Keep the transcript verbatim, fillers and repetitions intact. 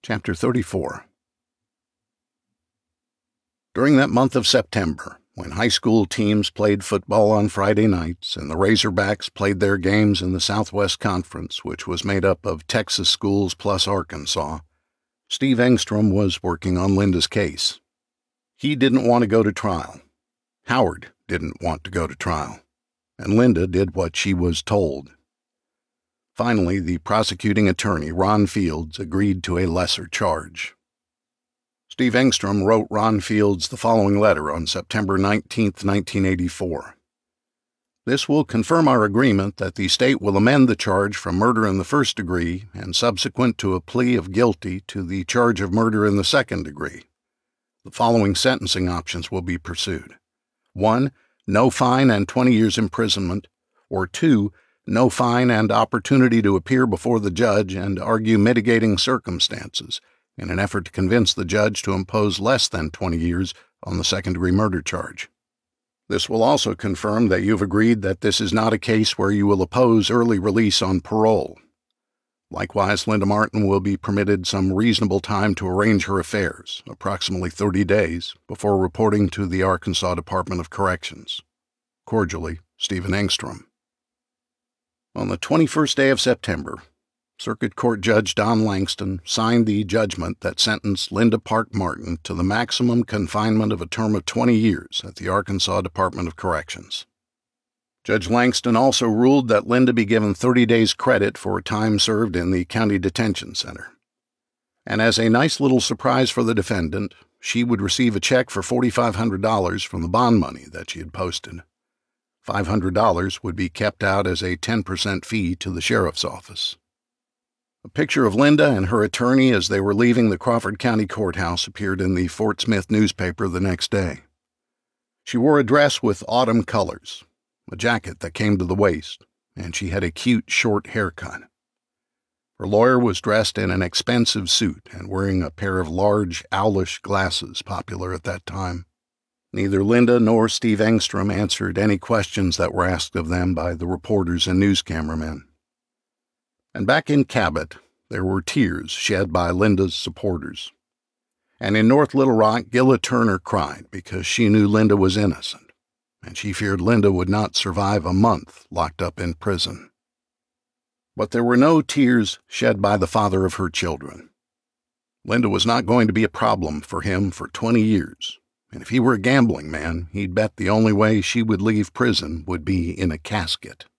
Chapter thirty-four. During that month of September, when high school teams played football on Friday nights and the Razorbacks played their games in the Southwest Conference, which was made up of Texas schools plus Arkansas, Steve Engstrom was working on Linda's case. He didn't want to go to trial. Howard didn't want to go to trial. And Linda did what she was told. Finally, the prosecuting attorney, Ron Fields, agreed to a lesser charge. Steve Engstrom wrote Ron Fields the following letter on September nineteenth, nineteen eighty-four. This will confirm our agreement that the state will amend the charge from murder in the first degree and subsequent to a plea of guilty to the charge of murder in the second degree. The following sentencing options will be pursued. One, no fine and twenty years imprisonment, or two, no fine and opportunity to appear before the judge and argue mitigating circumstances in an effort to convince the judge to impose less than twenty years on the second-degree murder charge. This will also confirm that you've agreed that this is not a case where you will oppose early release on parole. Likewise, Linda Martin will be permitted some reasonable time to arrange her affairs, approximately thirty days, before reporting to the Arkansas Department of Corrections. Cordially, Stephen Engstrom. On the twenty-first day of September, Circuit Court Judge Don Langston signed the judgment that sentenced Linda Park Martin to the maximum confinement of a term of twenty years at the Arkansas Department of Corrections. Judge Langston also ruled that Linda be given thirty days credit for time served in the County Detention Center. And as a nice little surprise for the defendant, she would receive a check for four thousand five hundred dollars from the bond money that she had posted. five hundred dollars would be kept out as a ten percent fee to the sheriff's office. A picture of Linda and her attorney as they were leaving the Crawford County Courthouse appeared in the Fort Smith newspaper the next day. She wore a dress with autumn colors, a jacket that came to the waist, and she had a cute short haircut. Her lawyer was dressed in an expensive suit and wearing a pair of large, owlish glasses popular at that time. Neither Linda nor Steve Engstrom answered any questions that were asked of them by the reporters and news cameramen. And back in Cabot, there were tears shed by Linda's supporters. And in North Little Rock, Gilla Turner cried because she knew Linda was innocent, and she feared Linda would not survive a month locked up in prison. But there were no tears shed by the father of her children. Linda was not going to be a problem for him for twenty years. And if he were a gambling man, he'd bet the only way she would leave prison would be in a casket.